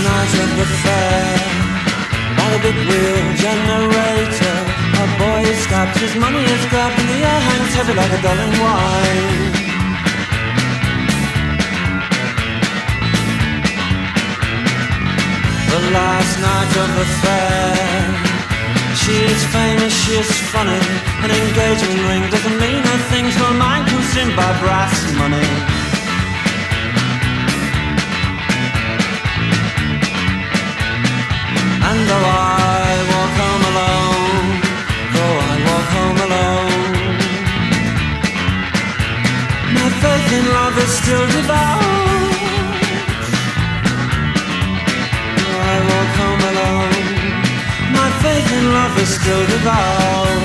night of the fair, by the big wheel generator, a boy is stabbed, his money is grabbed, and the air hangs heavy like a dull wine. The last night of the fair, she is famous, she is funny, an engagement ring doesn't mean a thing to a mind consumed by brass money. And though I walk home alone, though I walk home alone, my faith in love is still devout. Though I walk home alone, my faith in love is still devout.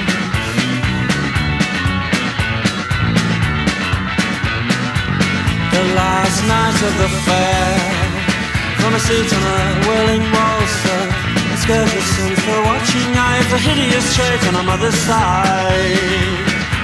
The last night of the fair, from a seat on a whirling waltzer, a skirt of sins for a watching eye, for hideous trait on a mother's side.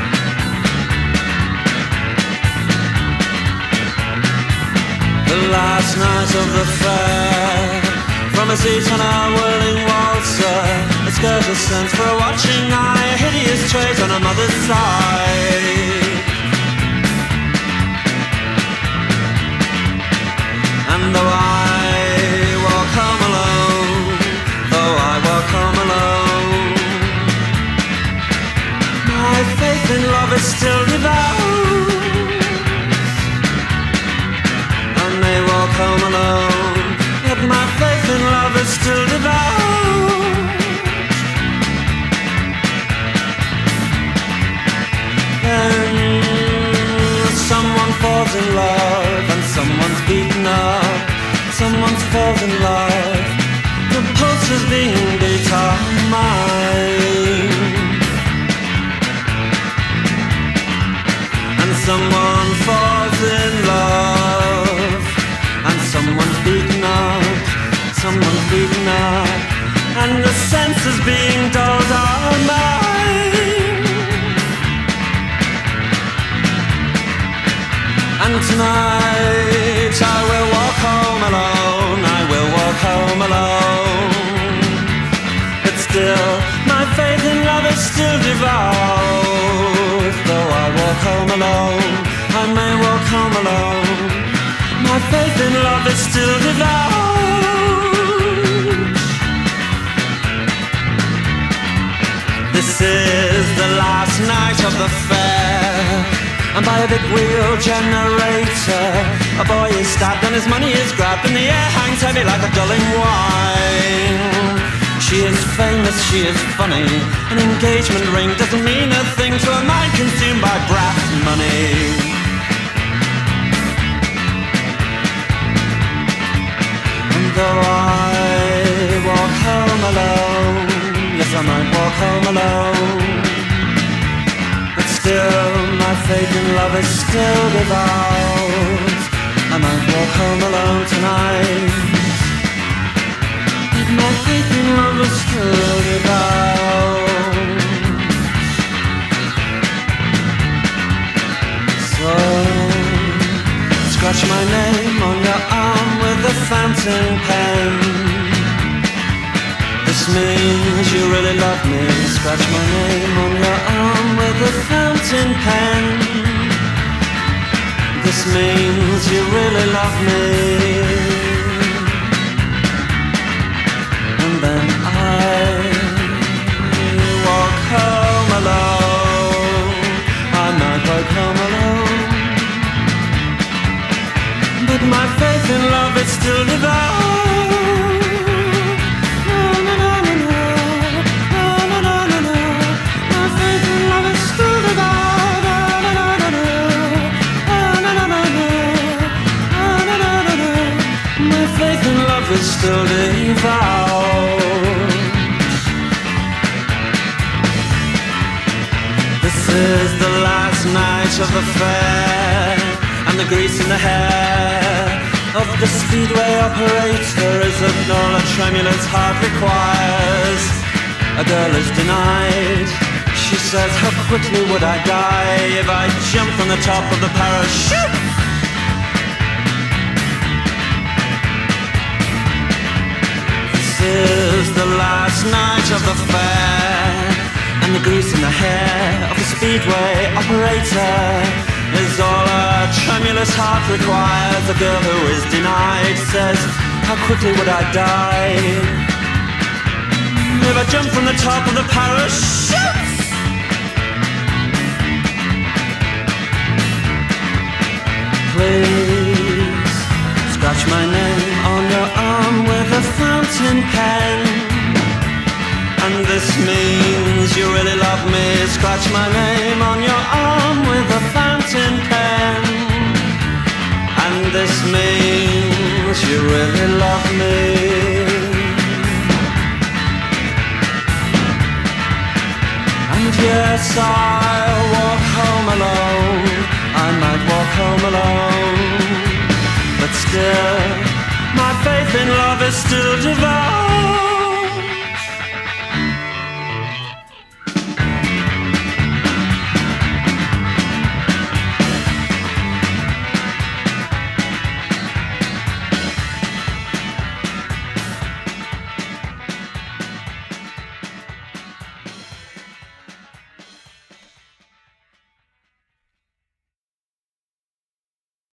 The last night of the fair, from a seat on a whirling waltzer, a skirt of sins for a watching eye, a hideous trait on a mother's side. And though I walk home alone, though I walk home alone, my faith in love is still devout. I may walk home alone, yet my faith in love is still devout. Then someone falls in love and someone's beaten up, someone's falls in love, the pulse is being beat on mine. And someone falls in love, and someone's beaten up, someone's beaten up, and the senses being dulled are mine. And tonight I will walk home alone, I will walk home alone, but still my faith in love is still devout. Though I walk home alone, I may walk home alone, my faith in love is still devout. This is the last night of the fair, and by a big wheel generator, a boy is stabbed and his money is grabbed, and the air hangs heavy like a dulling wine. She is famous, she is funny, an engagement ring doesn't mean a thing to a mind consumed by brass money. And though I walk home alone, yes I might walk home alone, but still my faith in love is still devout. I might walk home alone tonight, but my faith in love is still devout. So scratch my name on your arm with a fountain pen. This means you really love me. Scratch my name on your arm with a fountain pen. This means you really love me. And then I walk home alone. I might walk home alone, but my faith in love is still devout. Is still devout. This is the last night of the fair, and the grease in the hair of the speedway operator is of all a tremulous heart requires. A girl is denied. She says, how quickly would I die if I jumped from the top of the parachute? night of the fair, and the grease in the hair of the speedway operator is all a tremulous heart requires. The girl who is denied says, how quickly would I die if I jumped from the top of the parachute? Please scratch my name on your arm with a fountain pen, and this means you really love me. Scratch my name on your arm with a fountain pen, and this means you really love me. And yes, I'll walk home alone. I might walk home alone, but still, my faith in love is still divine.